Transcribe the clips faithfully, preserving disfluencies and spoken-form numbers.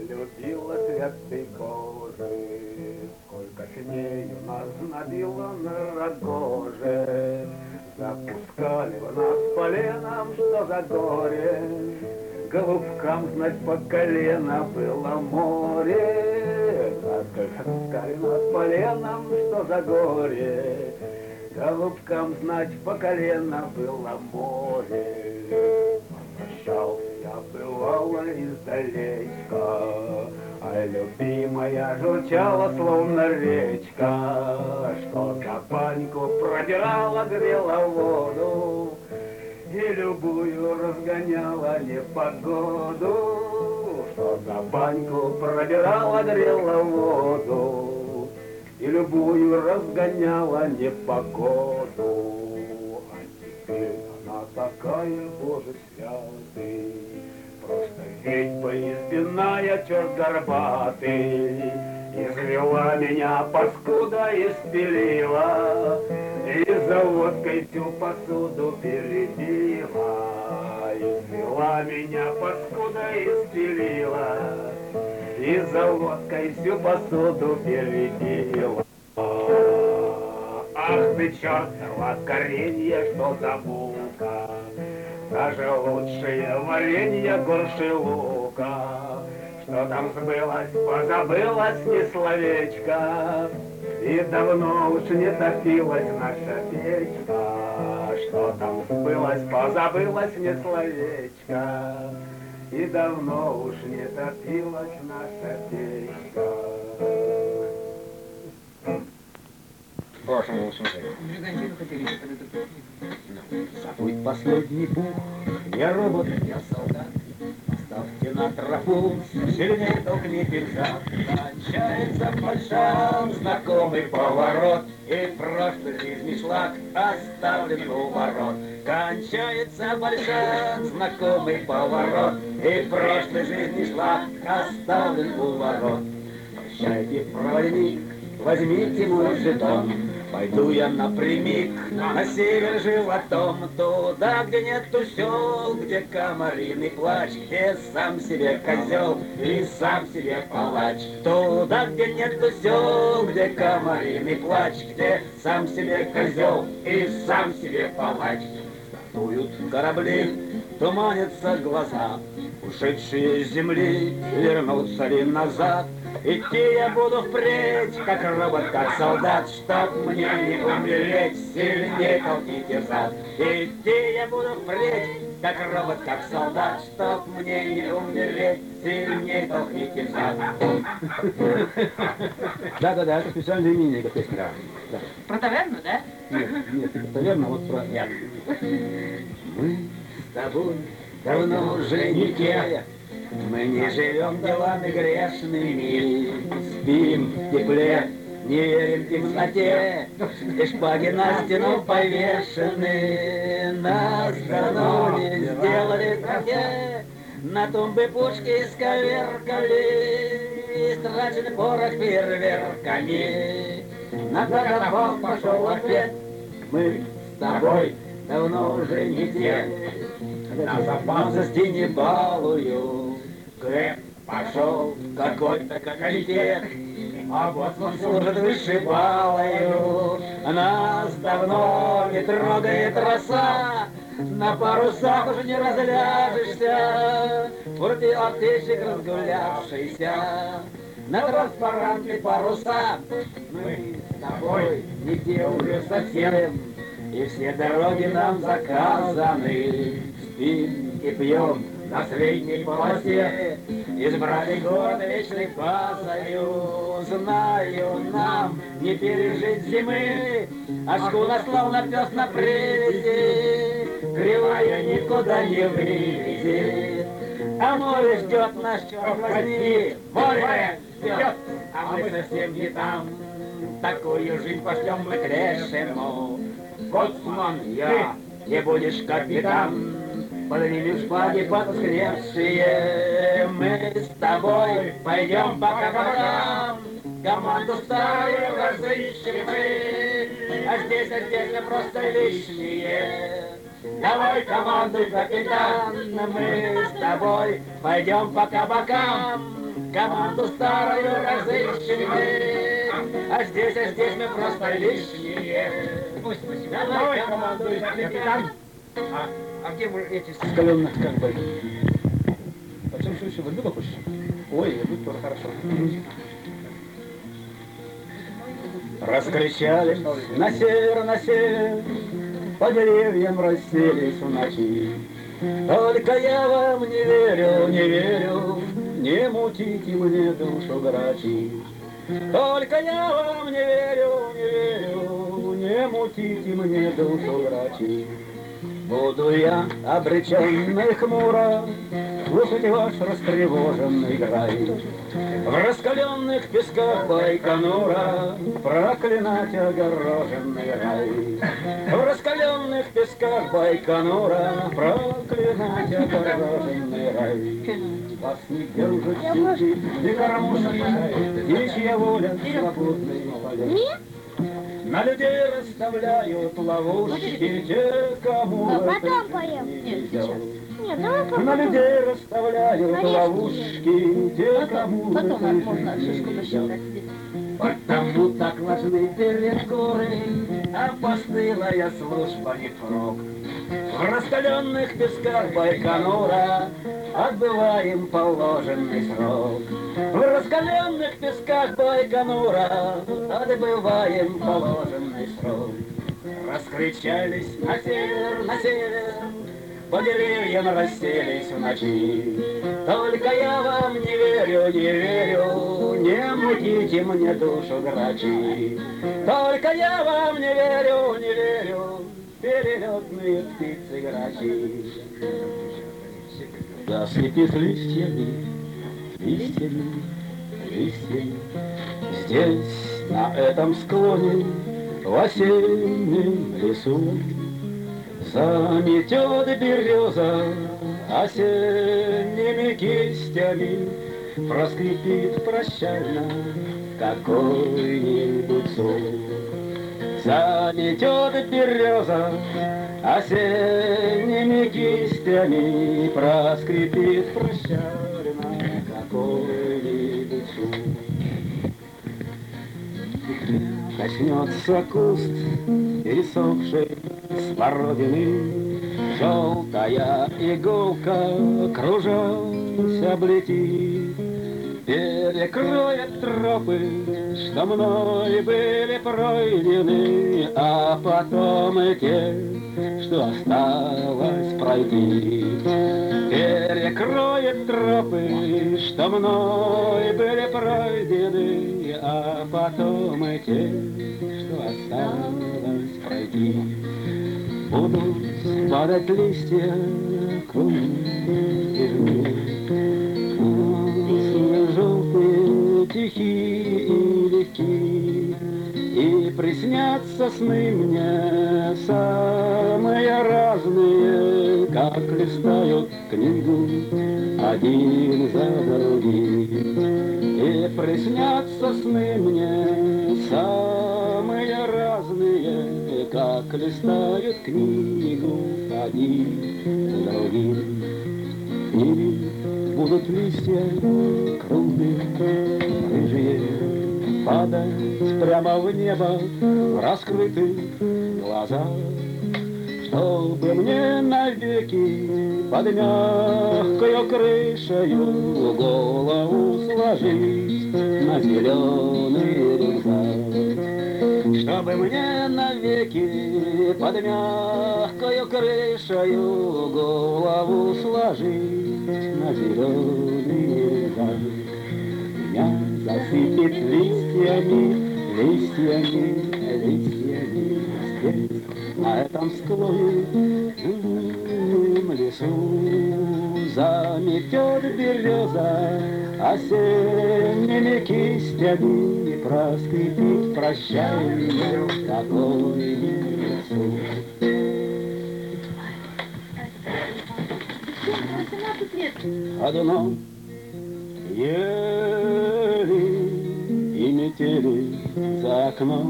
любила святый Боже, сколько дней у нас набило на рогоже. Запускали в нас поленом, что за горе, голубкам знать по колено было море. Запускали нас поленом, что за горе, голубкам знать по колено было море. Прощался я бывало издалечка, а любимая журчала, словно речка, что за баньку продирала, грела воду и любую разгоняла непогоду. Что за баньку продирала, грела воду и любую разгоняла непогоду. А теперь она такая, Боже святый, просто ведьма избиная, черт горбатый, извела меня паскуда и спилила, и за водкой всю посуду перебила. Извела меня паскуда и спилила, и за водкой всю посуду перебила. Ах ты, чертова коренье, что за булка, даже лучшее варенье горше лука. Что там сбылось, позабылось ни словечко, и давно уж не топилась наша печка. Что там сбылось, позабылось ни словечко, и давно уж не топилась наша печка. Прошлому усмотрели. Забудь последний пух, я робот, я солдат. Поставьте на тропу, сильнее толкните взад. Кончается большой знакомый поворот, и прошлый жизни шлак оставлен у ворот. Кончается большой знакомый поворот, и прошлый жизни шлак оставлен у ворот. Прощайте, проводник, возьмите мой жетон, пойду я напрямик на север животом, туда, где нету сел, где комариный плач, где сам себе козел и сам себе палач. Туда, где нету сел, где комариный плач, где сам себе козел и сам себе палач. Стартуют корабли, туманятся глаза, ушедшие с земли вернутся ли назад. Идти я буду впредь, как робот, как солдат, чтоб мне не умереть, сильнее толкните зад. Идти я буду впредь, как робот, как солдат, чтоб мне не умереть, сильнее толкните зад. Да-да-да, это специальная именинника песня. Да. Про таверну, да? Нет, нет, не про таверну, а вот про... Нет. Мы с тобой давно уже не те, мы не живем делами грешными, спим в тепле, не верим в темноте, и шпаги на стену повешены. Нас давно не сделали в траве, на тумбы пушки исковеркали, истрачен порох фейерверками. На катафалк пошел ответ, мы с тобой давно уже не те, на запасности не балую. Крэп пошел какой-то комитет, а вот он служит вышибалою. Нас давно не трогает роса, на парусах уже не разляжешься. Вроде аптечек разгулявшийся, на транспаранты паруса. Мы с тобой не те уже совсем, и все дороги нам заказаны. Спим и пьем на средней полосе, избрали город вечной базою. Знаю, нам не пережить зимы, а шкула словно пес на привязи, кривая никуда не вылезет. А море ждет нас, черт возьми, море ждет, а мы совсем не там. Такую жизнь пошлем мы к лешему. Боцман я, не будешь капитан. Поднимем шпаги потускневшие, мы с тобой пойдем по кабакам, команду старую разыщем мы, а здесь, а здесь мы просто лишние. Давай командуй, капитан, мы с тобой пойдем по кабакам, команду старую разыщем мы. А здесь, а здесь мы просто лишние. Пусть, пусть, давай командуй, капитан. А, а где вы эти скаленных как бы? Почему что еще? Верблюда хочешь? Ой, верблюд тоже хорошо. Раскричались на север, на север, по деревьям расселись в ночи. Только я вам не верю, не верю, не мутите мне душу грачи. Только я вам не верю, не верю, не мутите мне душу грачи. Буду я обреченный хмуро слушать ваш растревоженный грай. В раскаленных песках Байконура проклинать огороженный рай. В раскаленных песках Байконура проклинать огороженный рай. Вас не держит сети, ни кормушки, птичья воля, свободный полет. На людей расставляют ловушки, те, кому А это потом поем. не Нет, везет. Нет, давай потом. На людей расставляют Конечно, ловушки, те, кому Потом это нам можно не шишку везет. посчитать. Потому так важны перекуры, а постылая служба не впрок. В раскаленных песках Байконура отбываем положенный срок. В раскаленных песках Байконура отбываем положенный срок. Раскричались на север, на север, по деревьям расселись в ночи. Только я вам не верю, не верю, не мутите мне душу грачи. Только я вам не верю, не верю, перелетные птицы грачи. Засыпет листьями, листьями, листьями. Здесь, на этом склоне, в осеннем лесу, заметет береза осенними кистями, проскрипит прощально какой-нибудь сон. Заметет береза осенними кистями, проскрипит прощально какой-нибудь сон. Коснется куст пересохшей смородины, желтая иголка, кружась, облетит, перекроет тропы, что мной были пройдены, а потом и те, что осталось пройти. Перекроет тропы, что мной были пройдены, а потом и те, что осталось пройти. Будут падать листья, крупные, желтые, тихие и легкие, и приснятся сны мне самые разные, как листают книгу один за другим. И приснятся сны мне самые разные, как листают книгу один за другим. В небе будут листья крупные, рыжие, падать прямо в небо в раскрытых глазах, чтобы мне навеки под мягкою крышею голову сложить на зеленый рюкзак. Чтобы мне навеки под мягкою крышею голову сложить на зеленый рюкзак. Меня засыпет листьями, листьями, листьями здесь, на этом склоне, в лесу. Заметет береза осенними кистями, проскрипит прощальный какой-нибудь сон. Одно ели и метели за окном,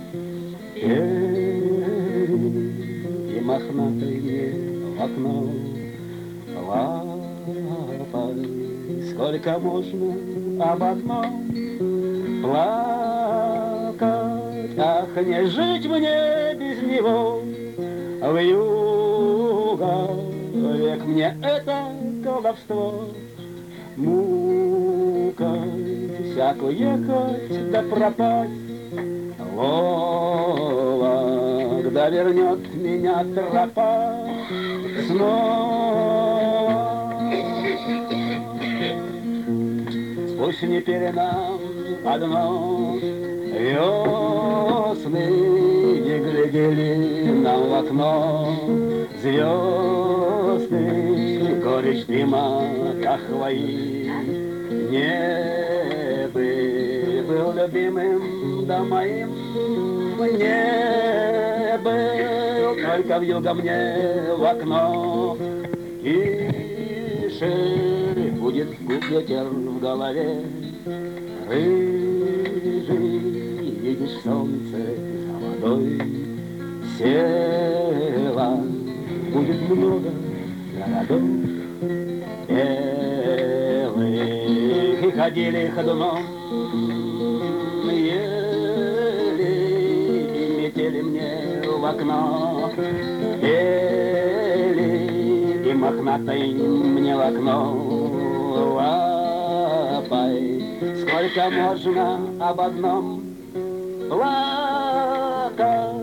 пели и мохнатые в окно лапали. Сколько можно об одном плакать. Ах, не жить мне без него в юга век, мне это колдовство. Мукой всякую ехать да пропасть, Вологда вернет меня тропа снова. Пусть не перенам одно весны не глядели нам в окно звезды, горечь дыма, как хвои. Не был любимым, да моим не был, только вьюга мне в окно. Тише будет ветер в голове, рыжий, видишь, солнце за водой село, будет много городов белых, и ходили ходуном, ели и метели мне в окно, пели и мохнатой мне в окно. Лапай, сколько можно об одном плакать.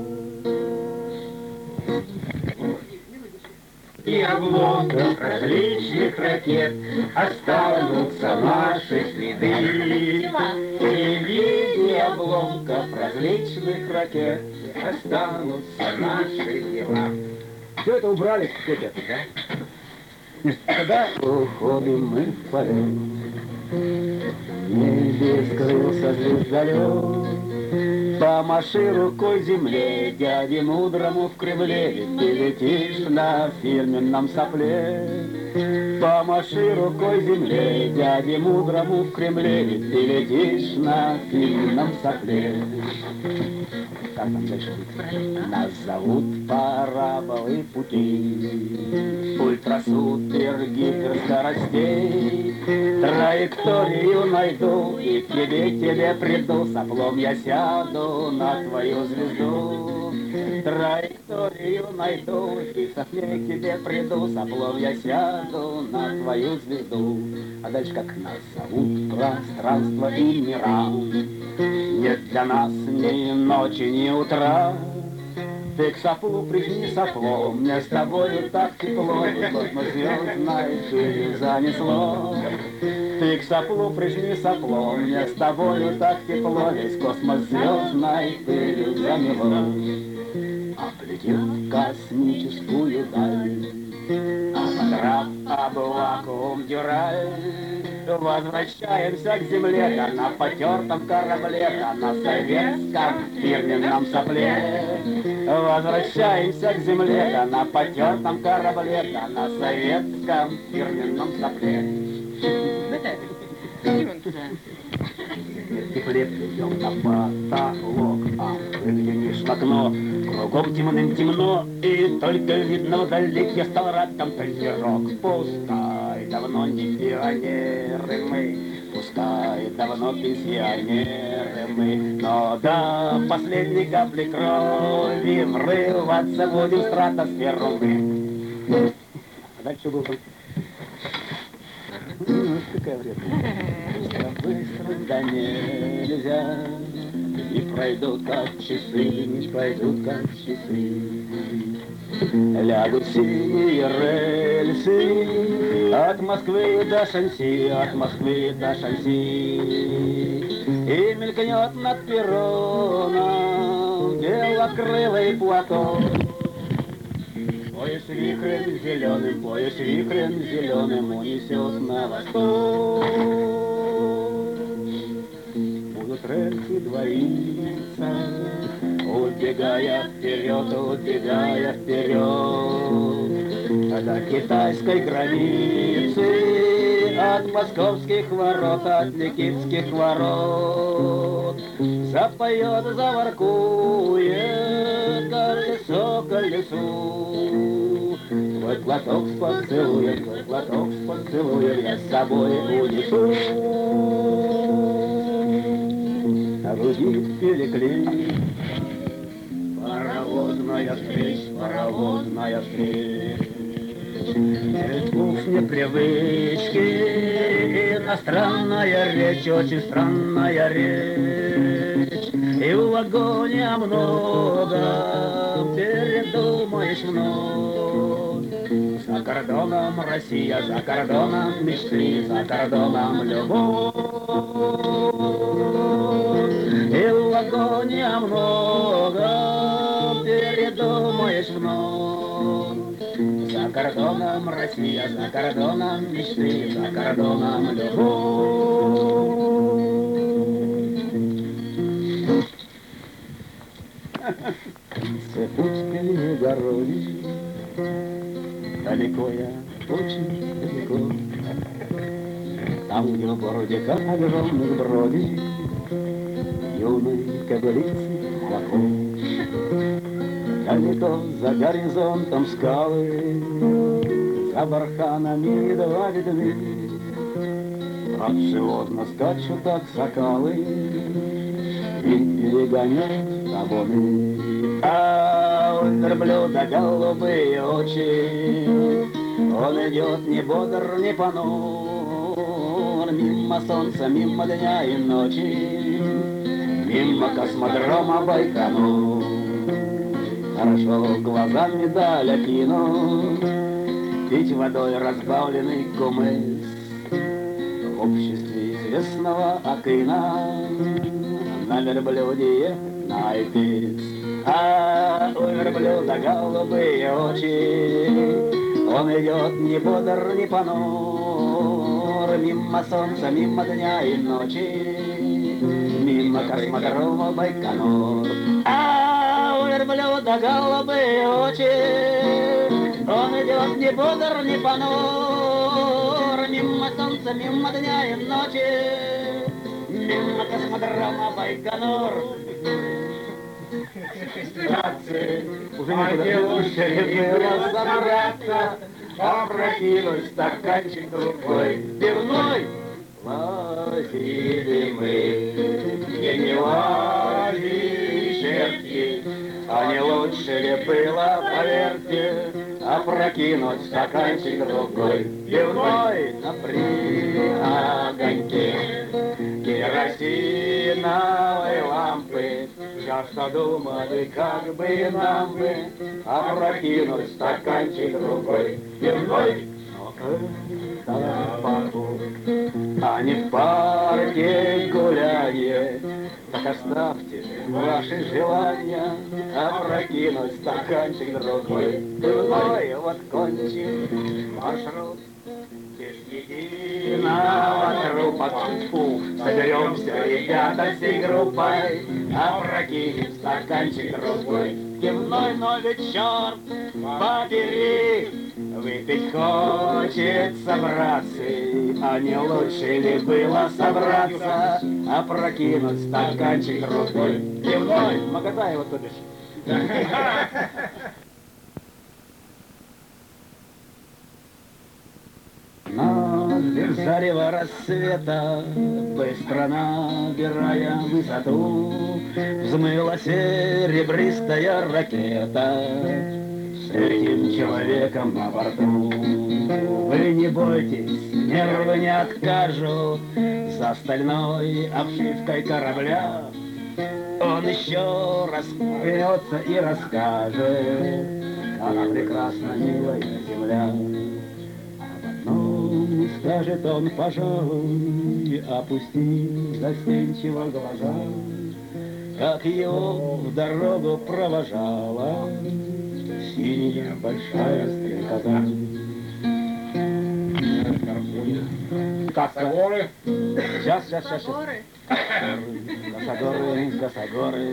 И обломков различных ракет останутся наши следы. И в виде обломков различных ракет останутся наши дела. Все это убрали, Петя, да? Когда уходим мы в полет, в небе скрылся звездолет. Помаши рукой земле, дяде мудрому в Кремле, ведь ты летишь на фирменном сопле. Помаши рукой земле, дяде мудрому в Кремле, ведь ты летишь на фирменном сопле. Как там дальше будет? Нас зовут параболы пути, ультрасупер гиперскоростей. Траекторию найду и к тебе, тебе приду, соплом я сяду на твою звезду. Траекторию найду и в сопле к тебе приду, соплом я сяду на твою звезду. А дальше как нас зовут пространство и мира, нет для нас ни ночи, ни утра. Ты к соплу прижми сопло, мне с тобою так тепло, словно звездной пылью занесло. Ты к соплу прижми сопло, мне с тобою так тепло, весь космос звездной пылью замело. Облетев космическую даль, ободрав об вакуум дюраль, возвращаемся к земле, да на потертом корабле, да на советском фирменном сопле. Возвращаемся к земле, да на потертом корабле, да на советском фирменном сопле. Тепле плюем на потолок, а выглянешь в окно, кругом темным темно, и только видно вдалеке стал раком козерог. Пускай давно не пионеры мы, пускай давно пенсионеры мы, но до последней капли крови врываться будем в стратосферу мы. А дальше был там... Ну, какая вредная. Быстро, да нельзя, и пройдут как часы, не пройдут как часы. Лягут синие рельсы от Москвы до Шанси, от Москвы до Шанси. И мелькнет над перроном белокрылый платон. Поезд вихрем зеленым, поезд вихрем зеленым унесет на восток. Будут рельсы двоиться, убегая вперед, убегая вперед. До китайской границы, от московских ворот, от никитских ворот. Запоет, заворкует, колесо, колесу. Твой платок с поцелуем, твой платок с поцелуем я с собой унесу. на груди пелекли. Паровозная встречь, паровозная встречь. Вкус непривычки, иностранная речь, очень странная речь. И в вагоне много, передумаешь вновь. За кордоном Россия, за кордоном мечты, за кордоном любовь. И в вагоне много, передумаешь вновь. За кордоном Россия, за кордоном мечты, за кордоном любовь. Цепочками горой, далеко я, очень далеко. Там, где в городе, как огромных бродит, юной кобылицы молоко. Далеко за горизонтом скалы, за барханами едва видны. Радшеводно скачут так сокалы и перегоняют табуны. А у верблюда голубые очи, он идет не бодр, не понур, мимо солнца, мимо дня и ночи, мимо космодрома Байконур. Хорошо глазами даль окинул, пить водой разбавленный кумыс. В обществе известного Акына на верблюде найдешь. А у верблюда голубые очи, он идет не бодр, не понур, мимо солнца, мимо дня и ночи, мимо космодрома Байконур. А у верблюда голубые очи, он идет не бодр, не понур, мимо солнца, мимо дня и ночи, мимо космодрома Байконур. Уже некуда очередной раз собраться, опрокинуть стаканчик другой пивной. Лазили мы, и не лазили черти, а не лучше ли было, поверьте, опрокинуть стаканчик другой пивной на при огоньке керосиновой лампы. Я что думали, как бы нам бы опрокинуть стаканчик другой пивной. Но это в парку, а не в парке гулянье. Так оставьте ваши желания опрокинуть стаканчик другой пивной. Вот кончим маршрут без единого трупа. Фу, соберемся, ребята, всей группой, опрокинем стаканчик другой пивной. Но ведь черт побери, выпить хочется, братцы, а не лучше ли было собраться, опрокинуть стаканчик другой пивной. Магадаева, то бишь. Но зарево рассвета, быстро набирая высоту, взмыла серебристая ракета с этим человеком на борту. Вы не бойтесь, нервы не откажут, за стальной обшивкой корабля он еще раз вернется и расскажет, она прекрасна, милая земля. Ну, скажет он, пожалуй, опустив застенчиво глаза, как его в дорогу провожала синяя большая стрекоза. Косогоры. Сейчас, сейчас, сейчас. Косогоры, косогоры,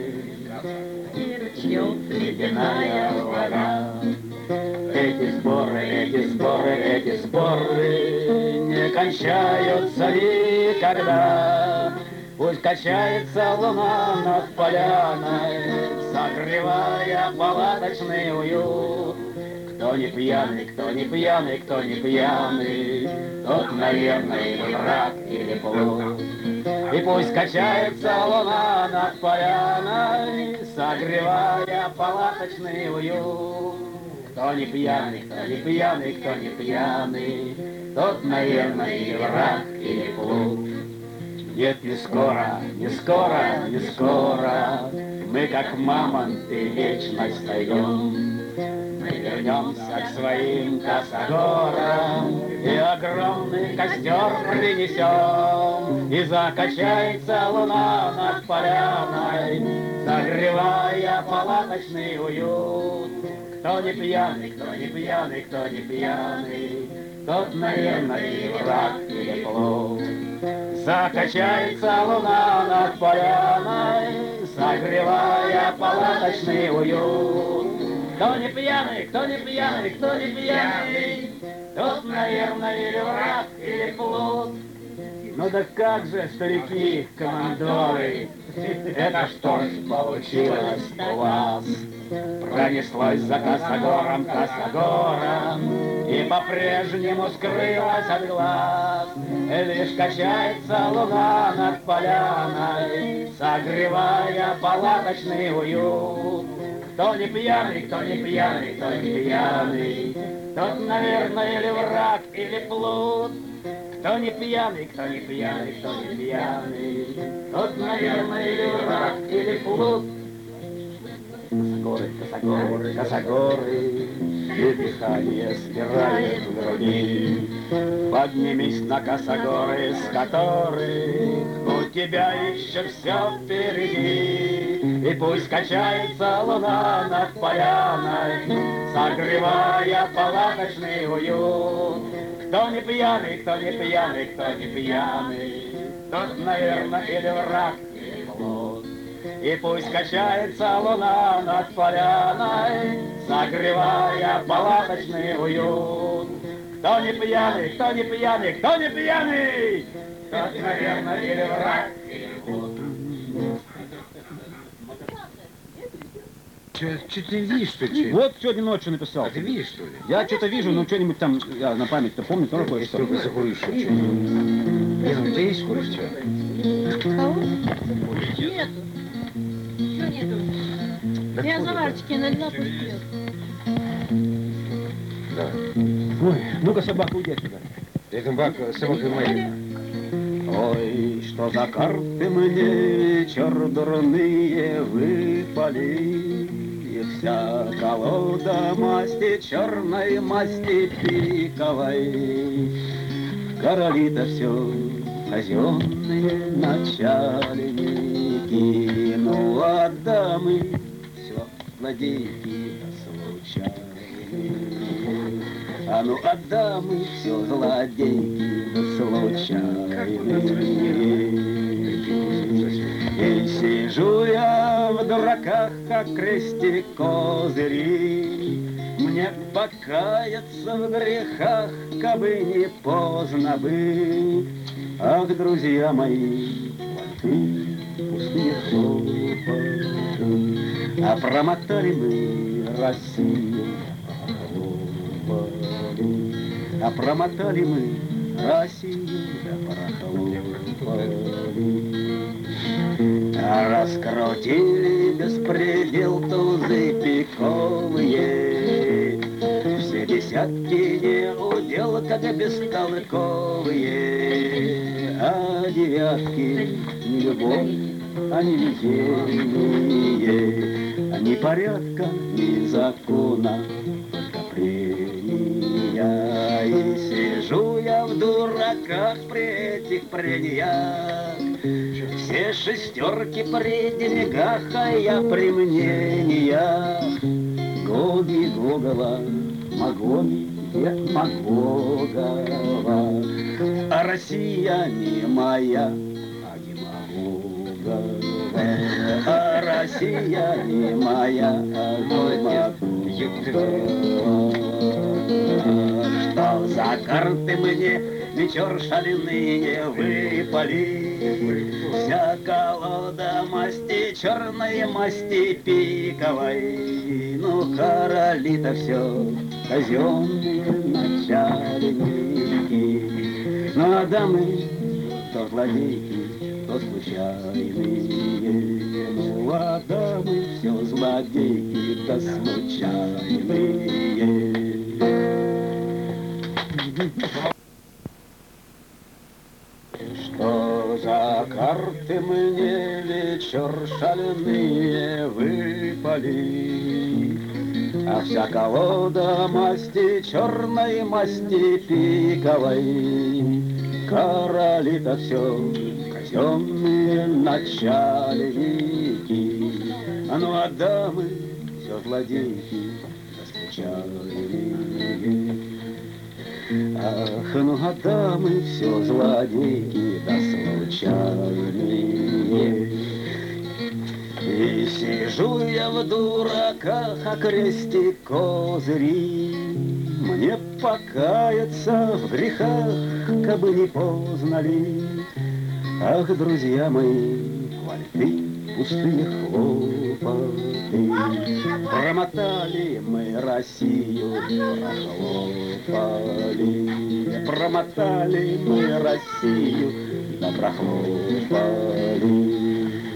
ледяная вода. Эти сборы, эти сборы, эти сборы не кончаются никогда. Пусть качается луна над поляной, согревая палаточный уют. Кто не пьяный, кто не пьяный, кто не пьяный, тот, наверное, или враг, или плут. И пусть качается луна над поляной, согревая палаточный уют. Кто не пьяный, кто не пьяный, кто не пьяный, тот, наверное, или враг, или плут. Нет, не скоро, не скоро, не скоро мы, как мамонты, вечность найдем. Мы вернемся к своим косогорам и огромный костер принесем. И закачается луна над поляной, согревая палаточный уют. Кто не пьяный, кто не пьяный, кто не пьяный, тот, наверное, или враг, или плут. Закачается луна над поляной, согревая палаточный уют. Кто не пьяный, кто не пьяный, кто не пьяный, тот, наверное, или враг, или плут. Ну да как же, старики, командоры, это что ж получилось у вас? Пронеслось за косогором, косогором, и по-прежнему скрылась от глаз. Лишь качается луна над поляной, согревая палаточный уют. Кто не пьяный, кто не пьяный, кто не пьяный, тот, наверное, или враг, или плут. Кто не пьяный, кто не пьяный, кто не пьяный, тот, наверное, или враг, или плут. Косогоры, косогоры, косогоры, и дыхание спирает в груди. Поднимись на косогоры, с которых у тебя еще все впереди. И пусть качается луна над поляной, согревая палаточный уют. Кто не пьяный, кто не пьяный, кто не пьяный, тот, наверное, или враг, или плут. И пусть качается луна над поляной, согревая палаточный уют. Кто не пьяный, кто не пьяный, кто не пьяный, тот, наверное, или враг, или плут. Что ты видишь, что ли? Вот сегодня ночью написал. А ты видишь, что ли? Я что-то вижу, ну что-нибудь там, я на память-то помню, тоже кое-что. Только закуришь, что ли? Не, ну ты есть куришь, что? Кого? Нету. Чего нету? Да Я куда, заварчики налила, пусть пьет. Да. Ой, ну-ка, собака, уйди отсюда. Это бак, собака моя. Ой, что за карты мне вечер дурные выпали, и вся колода масти черной, масти пиковой. Короли-то все казенные начальники, ну а дамы все злодейки случайные. А ну а дамы все злодейки случайные. И сижу я в дураках, как крестик козыри. Мне покаяться в грехах, кабы не поздно бы. Ах, друзья мои, ты пустые хлопоты, а промотали мы Россию. А промотали мы Россию, да прохлопали. А раскрутили беспредел тузы пиковые. Все десятки не удел, как бестолковые. А девятки не любовь, а не везение, а ни порядка, ни закона, только прения. И сижу я в дураках при этих прениях. Все шестерки при деньгах, а я при мнениях. Гоги Гогола, Магоги, дед Магогова. А Россия не моя, а Демагогова. А Россия не моя, а Демагогова. Что за карты мне вечер шаленые выпали? Вся колода масти черной, масти пиковой. Ну, короли-то все казенные начальники. Ну, а дамы то злодейки, что случайные, ну а дамы все злодеи да случайные. Что за карты мне вечер шаленые выпали, а вся колода масти черной, масти пиковой. Короли-то все казенные начальники, а ну а дамы все злодейки да случайные. Ах, ну а дамы все злодейки да случайные. И сижу я в дураках, а крестик козыри, мне покаяться в грехах, кабы не поздно ли. Ах, друзья мои, вальты, пустые хлопоты, промотали мы Россию, прохлопали, промотали мы Россию, да прохлопали.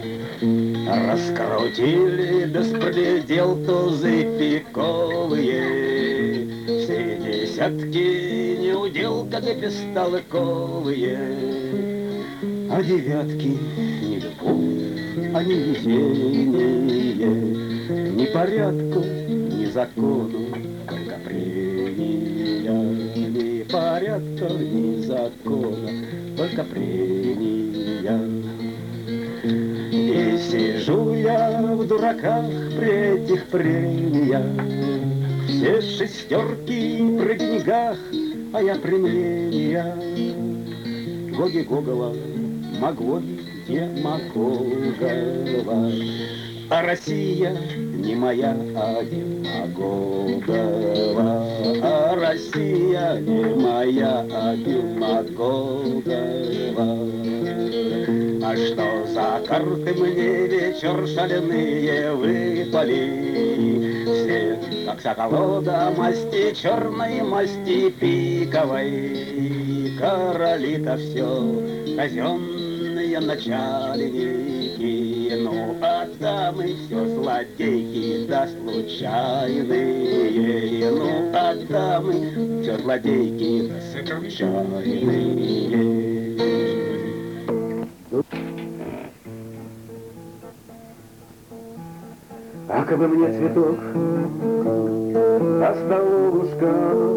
Раскрутили беспредел тузы пиковые, все десятки не удел, как и бестолковые. А девятки не любовь, а не везение, ни порядку, ни закону, только прения. Ни порядка, ни закона, только прения. И сижу я в дураках при этих прениях, все шестерки при деньгах, а я при мнениях. Гоги Гогова, Маглоги, Демагогова, а Россия не моя, а Демагогова, а Россия не моя, а Демагогова. А что за карты мне вечер шаленые выпали? Все, как вся колода, масти черной, масти пиковой. Короли-то все казенные начальники, ну а дамы все злодейки да случайные. Ну а дамы все злодейки да случайные. А кабы мне цветок осталушка,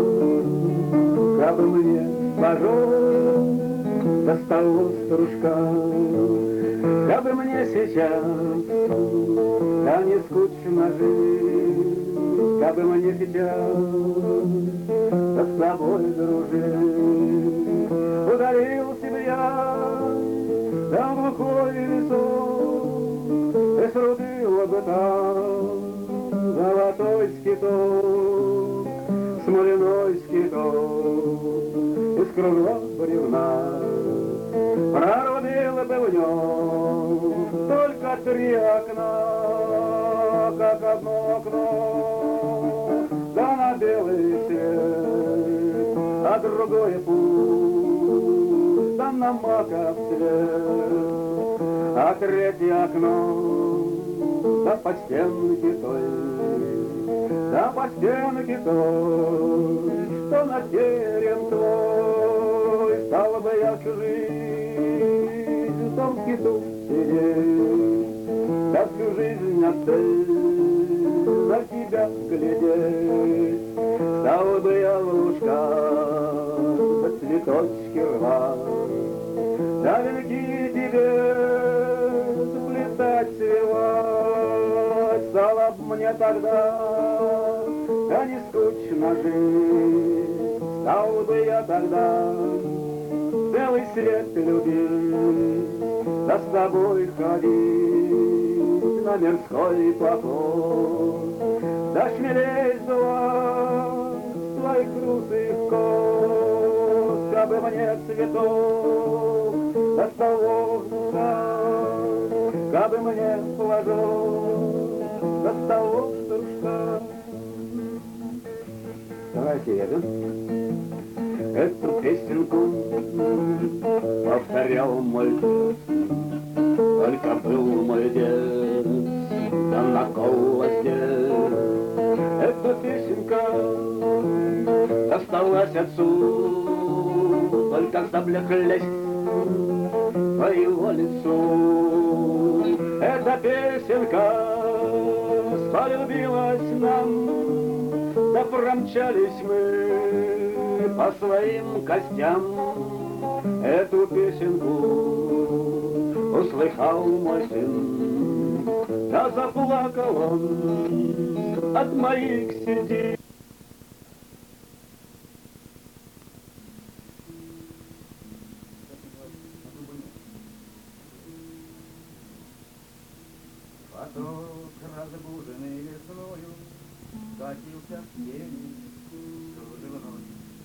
кабы мне пожалуй досталось стружка, кабы мне сейчас да не скучно жить, кабы мне сейчас да с тобой дружить. Удалился бы я да в глухой лесок, и срубила бы там золотой скиток, смоляной скиток, из кругла бревна. Прорубила бы в нем только три окна, как одно окно, да на белый свет, а другое путь, да на маков цвет, а третье окно, да по стенке той, да по стенке той, что на терем твой. Стала бы я всю жизнь в том скиту сидеть, да всю жизнь отдать на тебя глядеть. Стала бы я в лужках да цветочки рвать, да венки тебе заплетать, свивать. Стало б мне тогда да не скучно жить, стал бы я тогда целый свет любить, да с тобой ходить на мирской покой, да шмелей звать своих крутых кос, кабы мне цветов да столовка, кабы мне флажок да столов стружка. Давайте рядом. Эту песенку повторял мальчик Только был мой дед, да на колоде. Эта песенка досталась отцу, только заблеклись по его лицу. Эта песенка полюбилась нам, да промчались мы по своим костям. Эту песенку услыхал мой сын, да заплакал он от моих седин. Поток, разбуженный весною, катился в тени кружевной,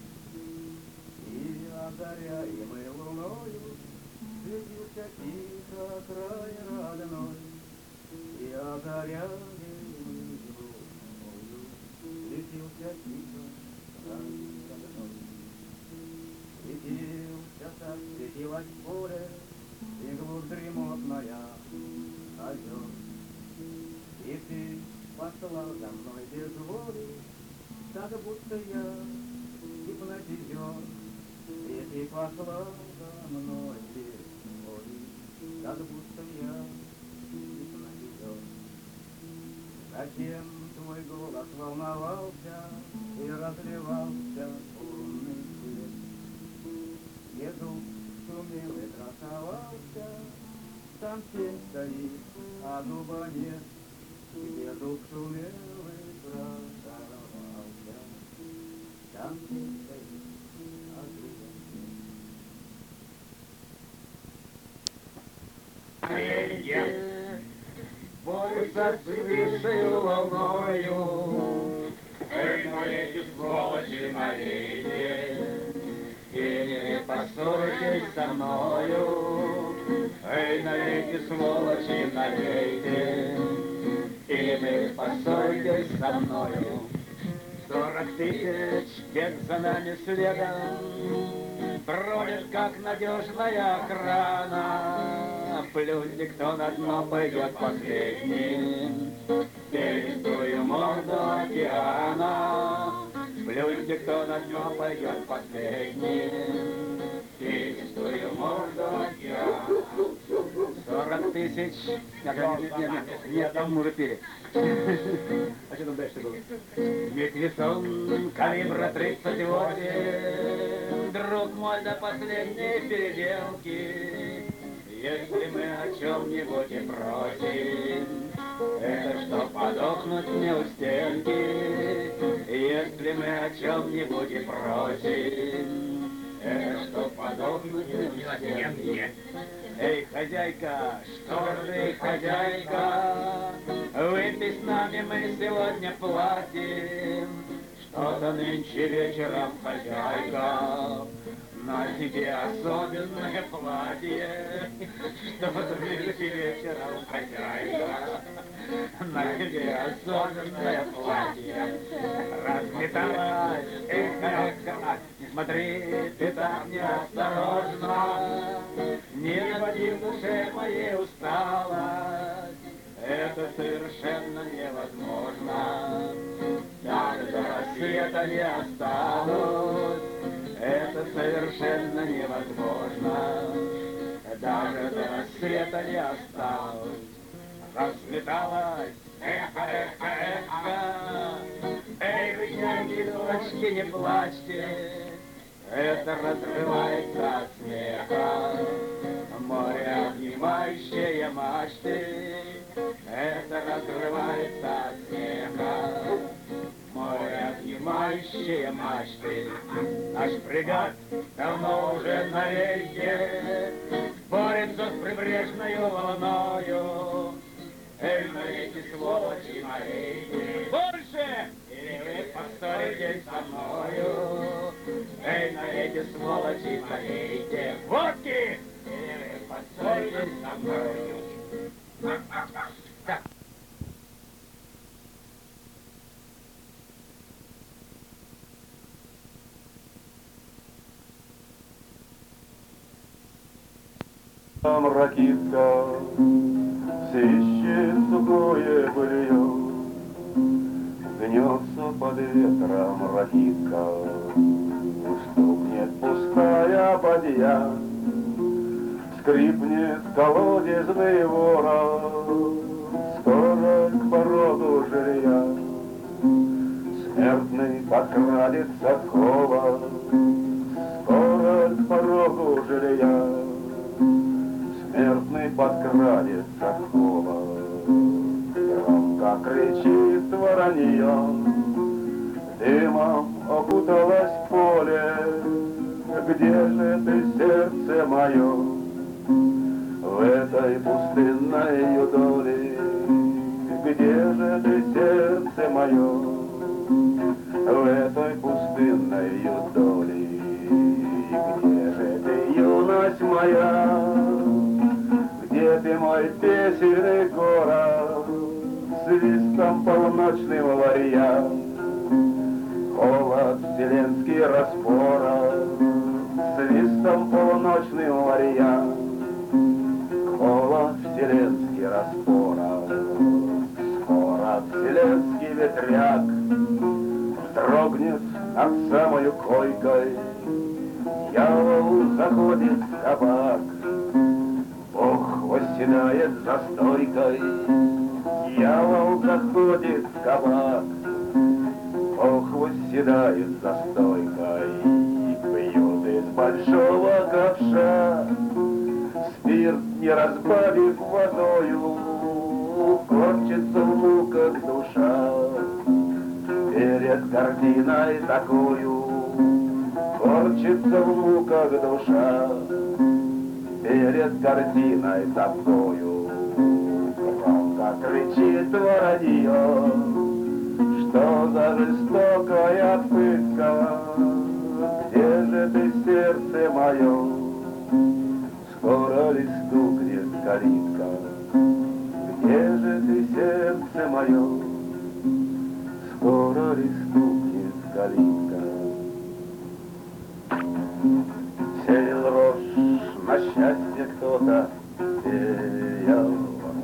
и озаряемый луною светился тихо край родной, и озаряемый луною светился тихо край родной. Светился, так светилось поле, и глубь дремотная озер. И ты послал за мной без воли, так будто я гипнотизер. И ты послал за мной без воли, так будто я гипнотизер. Затем твой голос волновался и разливался лунный свет. Езук сумелый красовался, там тень стоит, а дуба нет. Где дух шумелый красовался, там тень стоит, а дуба нет. Маленькие борются с высшей волною, эй, эти сволочи маленькие, и не поссорьтесь со мною, эй, налейте, сволочи, налейте, или вы поссоритесь со мною. Сорок тысяч бег за нами следом, бродит, как надежная охрана. Плюньте, кто на дно пойдет последним, перестую морду океана. Плюньте, кто на дно пойдет последним, перестую морду океана. Сорок тысяч. Нет, нет, нет, нет, там мы уже пели. А что там дальше было? Миквисон калибра тридцать восемь, друг мой, до последней переделки. Если мы о чем-нибудь и просим, это что, подохнуть мне у стенки. Если мы о чем-нибудь и просим, это что, подохнуть мне у стенки. Эй, хозяйка, что ты, хозяйка, выпей с нами, мы сегодня платим. Что-то нынче вечером, хозяйка, на тебе особенное платье. Что-то нынче вечером, хозяйка, на тебе особенное платье. Разметалась, эх, эх, эх, не смотри, ты так неосторожно, не наводи в душе моей усталость. Это совершенно невозможно. Даже до рассвета не останусь. Это совершенно невозможно. Даже до рассвета не останусь. Разлеталась, эхо, эхо, эхо. Эй, вы, няги, дочки, не плачьте. Это разрывается от смеха. Море, обнимающее мачты. Это разрывается от смеха. Море, обнимающее мачты. Наш фрегат давно уже на рейде, борется с прибрежной волною. Эй, налейте, сволочи, налейте больше, или вы поссоритесь со мною. Эй, налейте, сволочи, налейте водки, или вы поссоритесь со мною. Так. Там ракитка свищет сухое былье, гнется под ветром ракитка, стукнет пустая бадья, скрипнет колодезный ворот, скоро к порогу жилья смертный подкрадется холод, скоро к порогу жилья смертный подкрадется холод. Громко кричит воронье, дымом окуталось поле. Где же ты, сердце мое, в этой пустынной юдоли? Где же ты, сердце мое, в этой пустынной юдоли? Где же ты, юность моя? Где ты, мой песенный город, свистом полночным варья? Холод вселенский распорот, свистом полночным варья. Холод вселенский распорот, скоро вселенский ветряк вздрогнет над самою койкой. Дьявол заходит в кабак, Бог восседает за стойкой. Дьявол заходит в кабак, Бог восседает за стойкой. Пьют из большого ковша, спирт не разбавив водою, корчится в муках душа перед картиной такою. Корчится в муках душа перед картиной такою. Громко кричит воронье, что за жестокая пытка? Где же ты, сердце мое? Скоро ли стукнет калитка? Где же ты, сердце мое? Скоро ли стукнет калитка? Сеял рожь, на счастье кто-то сеял.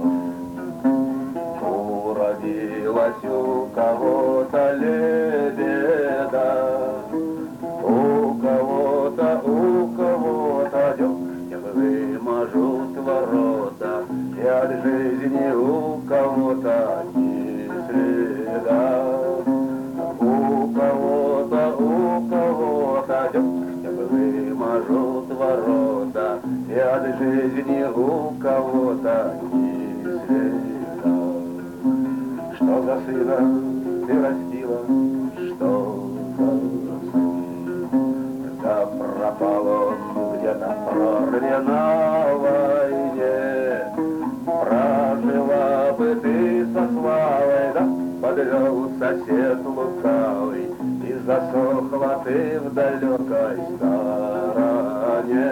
Уродилась у кого-то лебеда, у кого-то, у кого-то дегтем выможут ворота, и от жизни у кого-то ни следа. У кого-то, у кого-то дегтем выможут ворота, и от жизни у кого-то ни следа. Что за сына ты растила, что за сын? Да пропал он где-то в прорве на войне. Прожила бы ты со славой, да подвел сосед лукавый, и засохла ты в далекой стороне.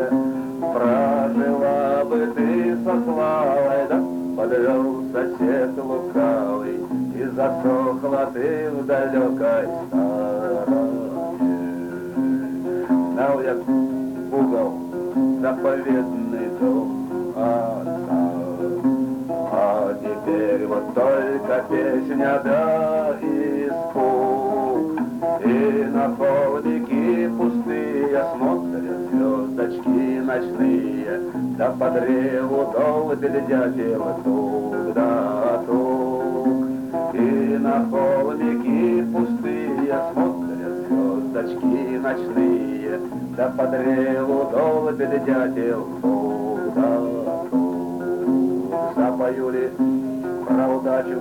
Прожила бы ты со славой, да подвел сосед лукавый, и засохла ты в далекой стороне. Знал я угол, заповедный дом отца, а теперь вот только песня да испуг. И на холодики пустые смотрят звездочки ночные, да по древу долбит дятел тук да тук. И на холодики пустые смотрят звездочки ночные, да по древу долбит дятел тук да тук. Запою ли про удачу,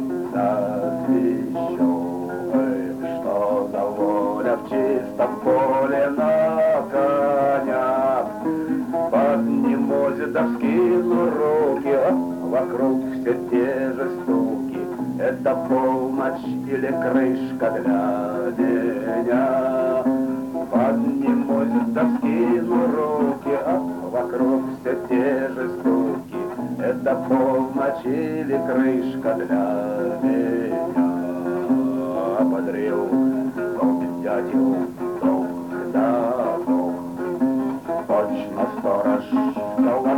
засвищу, что за воля в чистом поле на конях. Поднимусь да вскину руки, а вокруг все те же стуки. Это полночь или крышка для меня. Поднимусь да вскину руки, а вокруг все те же стуки. Это полночь или крышка для меня. Подрел долбит дятел тук да тук. Точно сторож в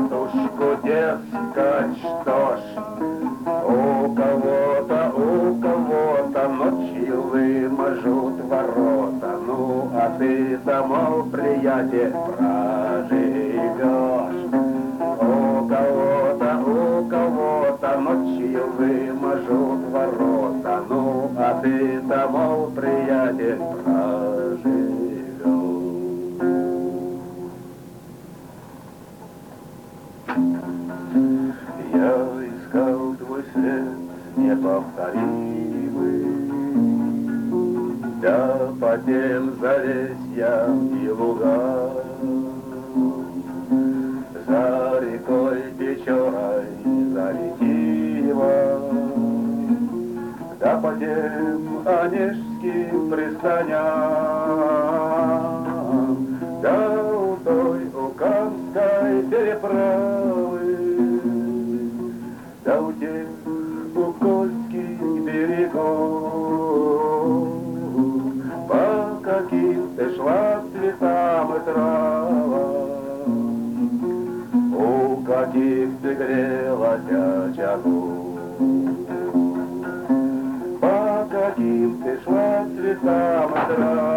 ты-то, мол, приятель, проживешь. У кого-то, у кого-то ночью выможут ворота, ну, а ты-то, мол, приятель, проживешь. Я искал твой след неповторимый, да по тем завесьям и лугам, за рекой Печорой, за Ретивом, да по тем онежским пристаням, да у той Укамской переправы, да у тех букольских берегов, по каким ты шла цветам и травам, у каких ты грелась очагов, по каким ты шла цветам и травам.